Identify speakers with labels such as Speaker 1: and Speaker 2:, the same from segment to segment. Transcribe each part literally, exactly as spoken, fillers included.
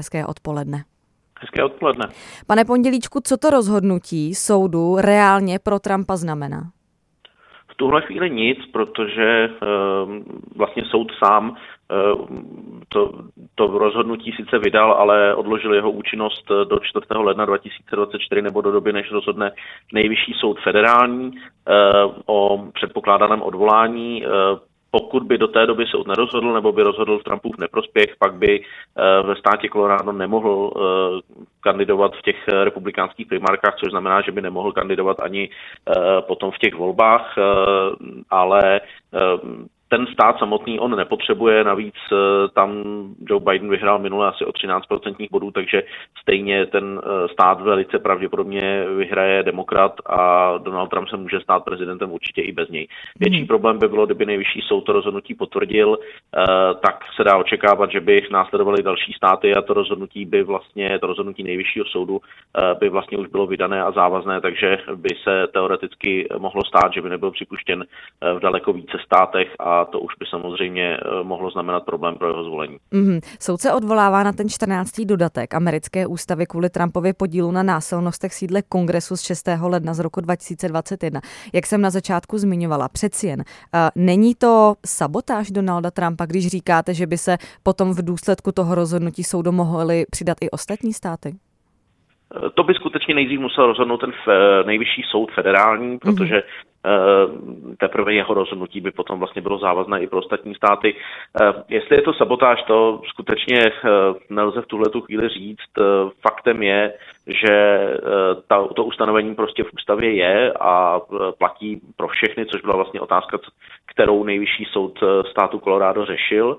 Speaker 1: hezké odpoledne.
Speaker 2: Hezké odpoledne.
Speaker 1: Pane Pondělíčku, co to rozhodnutí soudu reálně pro Trumpa znamená?
Speaker 2: V tuhle chvíli nic, protože uh, vlastně soud sám uh, to, to rozhodnutí sice vydal, ale odložil jeho účinnost do čtvrtého ledna dva tisíce dvacet čtyři nebo do doby, než rozhodne Nejvyšší soud federální uh, o předpokládaném odvolání. Uh, Pokud by do té doby soud nerozhodl nebo by rozhodl v Trumpův neprospěch, pak by ve státě Colorado nemohl kandidovat v těch republikánských primárkách, což znamená, že by nemohl kandidovat ani potom v těch volbách, ale ten stát samotný on nepotřebuje, navíc tam Joe Biden vyhrál minule asi o třináct procentních bodů, takže stejně ten stát velice pravděpodobně vyhraje demokrat a Donald Trump se může stát prezidentem určitě i bez něj. Větší hmm. problém by bylo, kdyby Nejvyšší soud to rozhodnutí potvrdil, tak se dá očekávat, že by následovaly další státy a to rozhodnutí by vlastně, to rozhodnutí Nejvyššího soudu by vlastně už bylo vydané a závazné, takže by se teoreticky mohlo stát, že by nebyl připuštěn v daleko více státech a to už by samozřejmě mohlo znamenat problém pro jeho zvolení.
Speaker 1: Mm-hmm. Soud se odvolává na ten čtrnáctý dodatek americké ústavy kvůli Trumpově podílu na násilnostech v sídle Kongresu z šestého ledna z roku dva tisíce dvacet jedna. Jak jsem na začátku zmiňovala, přeci jen. Uh, není to sabotáž Donalda Trumpa, když říkáte, že by se potom v důsledku toho rozhodnutí soudu mohly přidat i ostatní státy?
Speaker 2: To by skutečně nejdřív musel rozhodnout ten Nejvyšší soud federální, protože mm-hmm. teprve jeho rozhodnutí by potom vlastně bylo závazné i pro ostatní státy. Jestli je to sabotáž, to skutečně nelze v tuhletu chvíli říct. Faktem je, že ta, to ustanovení prostě v ústavě je a platí pro všechny, což byla vlastně otázka, kterou Nejvyšší soud státu Colorado řešil.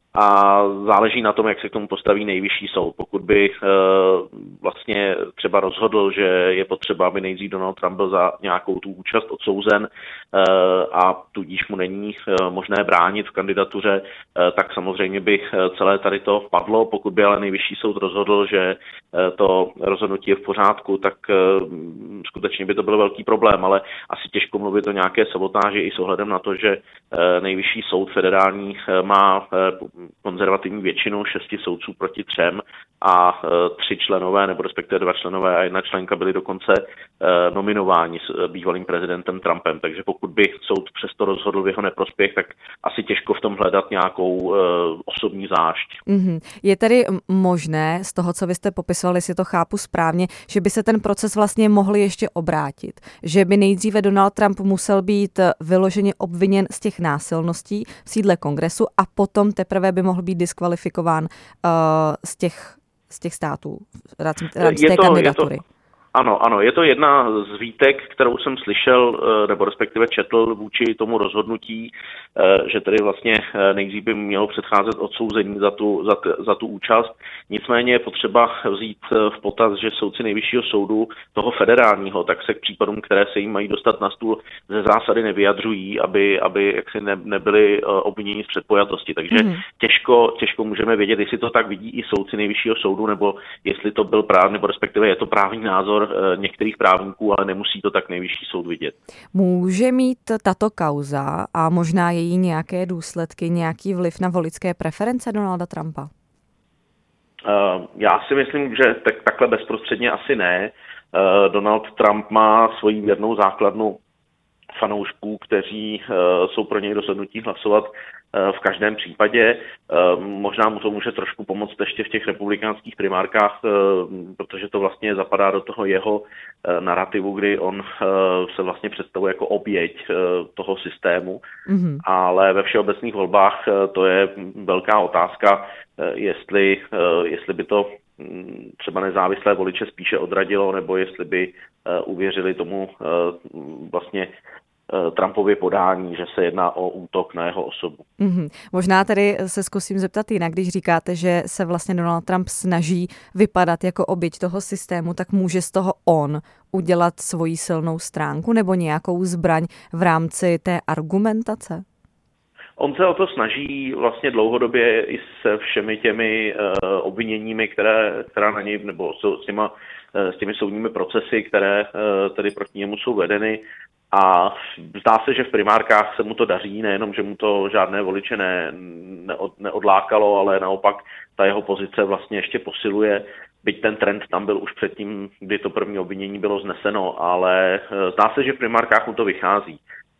Speaker 2: A záleží na tom, jak se k tomu postaví Nejvyšší soud. Pokud by e, vlastně třeba rozhodl, že je potřeba, aby nejdřív Donald Trump byl za nějakou tu účast odsouzen e, a tudíž mu není e, možné bránit v kandidatuře, e, tak samozřejmě by celé tady to padlo. Pokud by ale Nejvyšší soud rozhodl, že e, to rozhodnutí je v pořádku, tak e, skutečně by to byl velký problém, ale asi těžko mluvit o nějaké sabotáži i s ohledem na to, že e, Nejvyšší soud federální e, má e, konzervativní většinu šesti soudců proti třem a e, tři členové, nebo respektive dva členové a jedna členka byli dokonce e, nominováni s bývalým prezidentem Trumpem. Takže pokud by soud přesto rozhodl v jeho neprospěch, tak asi těžko v tom hledat nějakou e, osobní zášť.
Speaker 1: Mm-hmm. Je tedy možné, z toho, co vy jste popisovali, si to chápu správně, že by se ten proces vlastně mohl ještě obrátit? Že by nejdříve Donald Trump musel být vyloženě obviněn z těch násilností v sídle Kongresu a potom teprve by mohl být diskvalifikován uh, z, těch, z těch států, v rámci té kandidatury.
Speaker 2: Ano, ano, je to jedna z výtek, kterou jsem slyšel, nebo respektive četl vůči tomu rozhodnutí, že tedy vlastně nejdřív by mělo předcházet odsouzení za tu, za, t, za tu účast. Nicméně je potřeba vzít v potaz, že soudci Nejvyššího soudu, toho federálního, tak se k případům, které se jim mají dostat na stůl, ze zásady nevyjadřují, aby, aby jaksi ne, nebyli obviněni z předpojatosti. Takže mm. těžko, těžko můžeme vědět, jestli to tak vidí i soudci Nejvyššího soudu, nebo jestli to byl právě, nebo respektive je to právní názor některých právníků, ale nemusí to tak Nejvyšší soud vidět.
Speaker 1: Může mít tato kauza a možná její nějaké důsledky, nějaký vliv na voličské preference Donalda Trumpa?
Speaker 2: Uh, já si myslím, že tak, takhle bezprostředně asi ne. Uh, Donald Trump má svoji věrnou základnu fanoušků, kteří uh, jsou pro něj rozhodnutí hlasovat v každém případě. Možná mu to může trošku pomoct ještě v těch republikánských primárkách, protože to vlastně zapadá do toho jeho narrativu, kdy on se vlastně představuje jako oběť toho systému. Mm-hmm. Ale ve všeobecných volbách to je velká otázka, jestli, jestli by to třeba nezávislé voliče spíše odradilo, nebo jestli by uvěřili tomu vlastně Trumpově podání, že se jedná o útok na jeho osobu.
Speaker 1: Mm-hmm. Možná tedy se zkusím zeptat jinak, když říkáte, že se vlastně Donald Trump snaží vypadat jako oběť toho systému, tak může z toho on udělat svoji silnou stránku nebo nějakou zbraň v rámci té argumentace?
Speaker 2: On se o to snaží vlastně dlouhodobě i se všemi těmi uh, obviněními, které, která na něj, nebo s těma, uh, s těmi soudními procesy, které uh, tedy proti němu jsou vedeny. A zdá se, že v primárkách se mu to daří, nejenom, že mu to žádné voliče ne, neod, neodlákalo, ale naopak ta jeho pozice vlastně ještě posiluje. Byť ten trend tam byl už předtím, kdy to první obvinění bylo zneseno, ale zdá se, že v primárkách mu to vychází.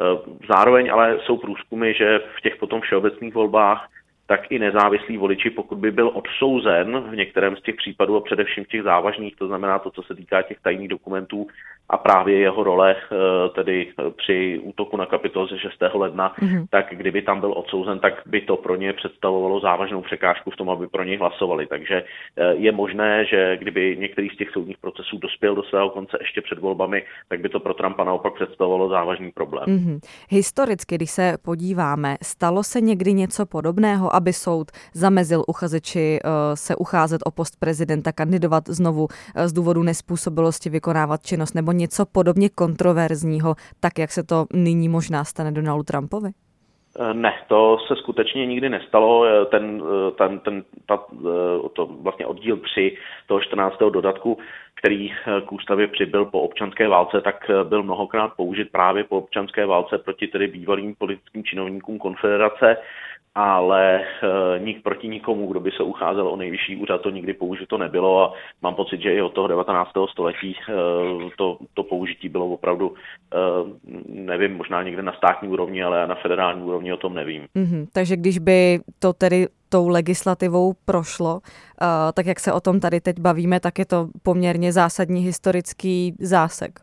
Speaker 2: Zároveň ale jsou průzkumy, že v těch potom všeobecných volbách tak i nezávislí voliči, pokud by byl odsouzen v některém z těch případů a především těch závažných, to znamená to, co se týká těch tajných dokumentů a právě jeho role tedy při útoku na Kapitol ze šestého ledna, mm-hmm. tak kdyby tam byl odsouzen, tak by to pro ně představovalo závažnou překážku v tom, aby pro něj hlasovali. Takže je možné, že kdyby některý z těch soudních procesů dospěl do svého konce ještě před volbami, tak by to pro Trumpa naopak představovalo závažný problém.
Speaker 1: Mm-hmm. Historicky, když se podíváme, stalo se někdy něco podobného, aby soud zamezil uchazeči se ucházet o post prezidenta, kandidovat znovu z důvodu nezpůsobilosti vykonávat činnost nebo něco podobně kontroverzního, tak jak se to nyní možná stane Donaldu Trumpovi?
Speaker 2: Ne, to se skutečně nikdy nestalo. Ten, ten, ten ta, to vlastně oddíl tři toho čtrnáctého dodatku, který k ústavě přibyl po občanské válce, tak byl mnohokrát použit právě po občanské válce proti tedy bývalým politickým činovníkům konfederace, ale e, nik proti nikomu, kdo by se ucházel o nejvyšší úřad, to nikdy použito nebylo a mám pocit, že i od toho devatenáctého století e, to, to použití bylo opravdu, e, nevím, možná někde na státní úrovni, ale na federální úrovni o tom nevím.
Speaker 1: Mm-hmm, takže když by to tedy tou legislativou prošlo, uh, tak jak se o tom tady teď bavíme, tak je to poměrně zásadní historický zásek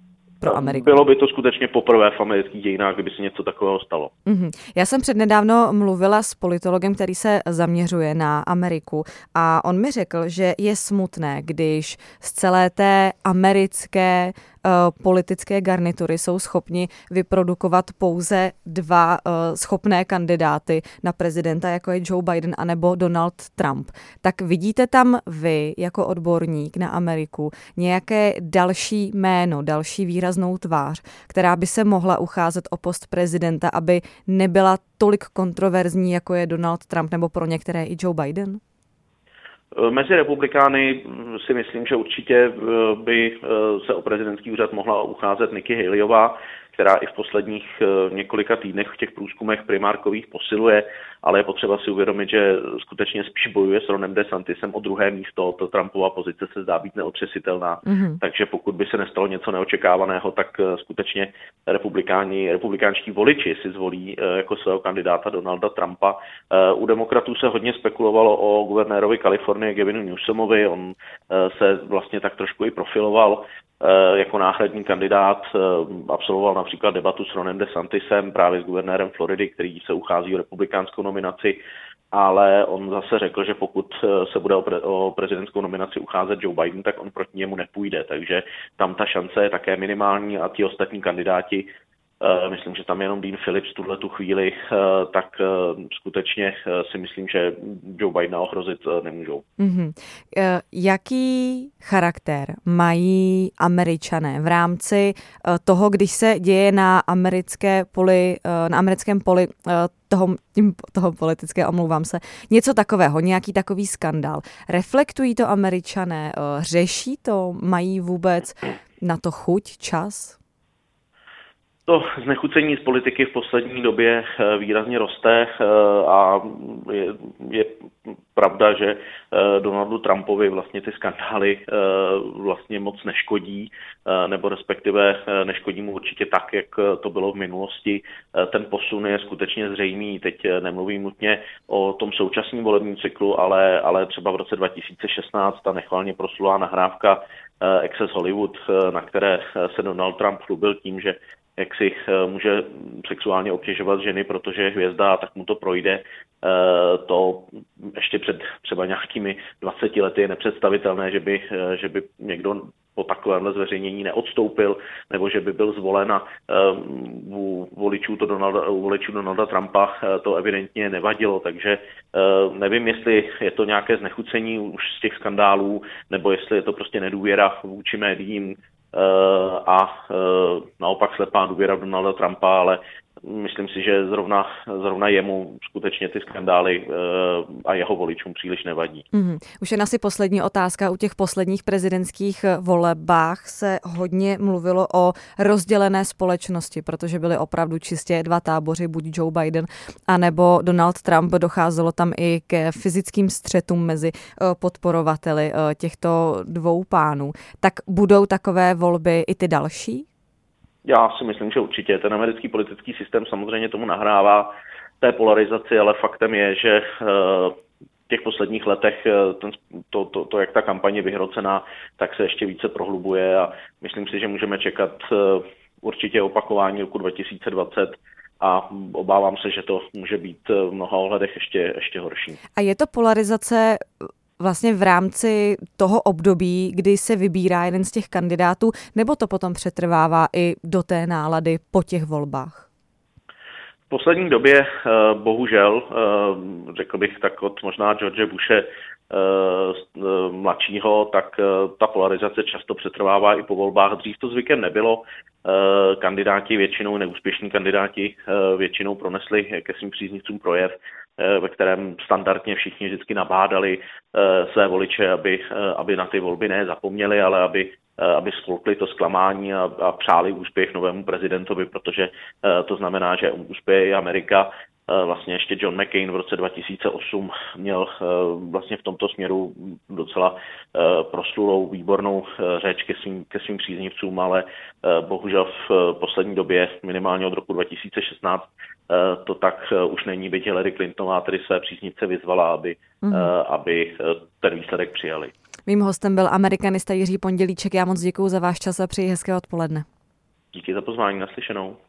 Speaker 1: pro Ameriku.
Speaker 2: Bylo by to skutečně poprvé v amerických dějinách, kdyby se něco takového stalo.
Speaker 1: Mm-hmm. Já jsem přednedávno mluvila s politologem, který se zaměřuje na Ameriku a on mi řekl, že je smutné, když z celé té americké uh, politické garnitury jsou schopni vyprodukovat pouze dva uh, schopné kandidáty na prezidenta, jako je Joe Biden anebo Donald Trump. Tak vidíte tam vy, jako odborník na Ameriku, nějaké další jméno, další výraznou tvář, která by se mohla ucházet o post prezidenta, aby nebyla tolik kontroverzní, jako je Donald Trump nebo pro některé i Joe Biden?
Speaker 2: Mezi republikány si myslím, že určitě by se o prezidentský úřad mohla ucházet Nikki Haleyová, která i v posledních několika týdnech v těch průzkumech primárkových posiluje, ale je potřeba si uvědomit, že skutečně spíš bojuje s Ronem DeSantisem o druhé místo. To Trumpova pozice se zdá být neotřesitelná, mm-hmm. takže pokud by se nestalo něco neočekávaného, tak skutečně republikáni, republikánští voliči si zvolí jako svého kandidáta Donalda Trumpa. U demokratů se hodně spekulovalo o guvernérovi Kalifornie Gavinu Newsomovi, on se vlastně tak trošku i profiloval jako náhradní kandidát, absolvoval například debatu s Ronem DeSantisem, právě s guvernérem Floridy, který se uchází o republikánskou nominaci, ale on zase řekl, že pokud se bude o, pre- o prezidentskou nominaci ucházet Joe Biden, tak on proti němu nepůjde, takže tam ta šance je také minimální a ti ostatní kandidáti, myslím, že tam jenom Dean Phillips v tuhle tu chvíli, tak skutečně si myslím, že Joe Bidena ohrozit nemůžou.
Speaker 1: Mm-hmm. Jaký charakter mají Američané v rámci toho, když se děje na americké poli, na americkém poli toho, toho politické, omlouvám se, něco takového, nějaký takový skandál. Reflektují to Američané? Řeší to? Mají vůbec na to chuť, čas?
Speaker 2: To znechucení z politiky v poslední době výrazně roste a je, je pravda, že Donaldu Trumpovi vlastně ty skandály vlastně moc neškodí, nebo respektive neškodí mu určitě tak, jak to bylo v minulosti. Ten posun je skutečně zřejmý. Teď nemluvím nutně o tom současném volebním cyklu, ale, ale třeba v roce dva tisíce šestnáct ta nechvalně proslulá nahrávka Access Hollywood, na které se Donald Trump chlubil tím, že jak si může sexuálně obtěžovat ženy, protože je hvězda a tak mu to projde. To ještě před třeba nějakými dvaceti lety je nepředstavitelné, že by, že by někdo po takovémhle zveřejnění neodstoupil, nebo že by byl zvolen a u voličů, to Donalda, u voličů Donalda Trumpa to evidentně nevadilo, takže nevím, jestli je to nějaké znechucení už z těch skandálů, nebo jestli je to prostě nedůvěra vůči médiím, a naopak slepá důvěra v Donalda Trumpa, ale myslím si, že zrovna, zrovna jemu skutečně ty skandály a jeho voličům příliš nevadí.
Speaker 1: Mm. Už jen asi poslední otázka. U těch posledních prezidentských volbách se hodně mluvilo o rozdělené společnosti, protože byly opravdu čistě dva táboři, buď Joe Biden anebo Donald Trump. Docházelo tam i ke fyzickým střetům mezi podporovateli těchto dvou pánů. Tak budou takové volby i ty další?
Speaker 2: Já si myslím, že určitě. Ten americký politický systém samozřejmě tomu nahrává té polarizaci, ale faktem je, že v těch posledních letech ten, to, to, to, jak ta kampaň je vyhrocená, tak se ještě více prohlubuje a myslím si, že můžeme čekat určitě opakování roku dva tisíce dvacet a obávám se, že to může být v mnoha ohledech ještě, ještě horší.
Speaker 1: A je to polarizace vlastně v rámci toho období, kdy se vybírá jeden z těch kandidátů, nebo to potom přetrvává i do té nálady po těch volbách?
Speaker 2: V poslední době bohužel, řekl bych tak od možná George Bushe mladšího, tak ta polarizace často přetrvává i po volbách. Dřív to zvykem nebylo. Kandidáti většinou, neúspěšní kandidáti většinou pronesli ke svým příznivcům projev, ve kterém standardně všichni vždycky nabádali své voliče, aby, aby na ty volby ne zapomněli, ale aby, aby spolkli to zklamání a, a přáli úspěch novému prezidentovi, protože to znamená, že uspěje i Amerika. Vlastně ještě John McCain v roce dva tisíce osm měl vlastně v tomto směru docela proslulou výbornou řeč ke svým, ke svým příznivcům, ale bohužel v poslední době, minimálně od roku dva tisíce šestnáct, to tak už není, byť Hillary Clintonová tedy své příznivce vyzvala, aby, mm. aby ten výsledek přijali.
Speaker 1: Mým hostem byl amerikanista Jiří Pondělíček. Já moc děkuju za váš čas a přeji hezké odpoledne.
Speaker 2: Díky za pozvání, naslyšenou.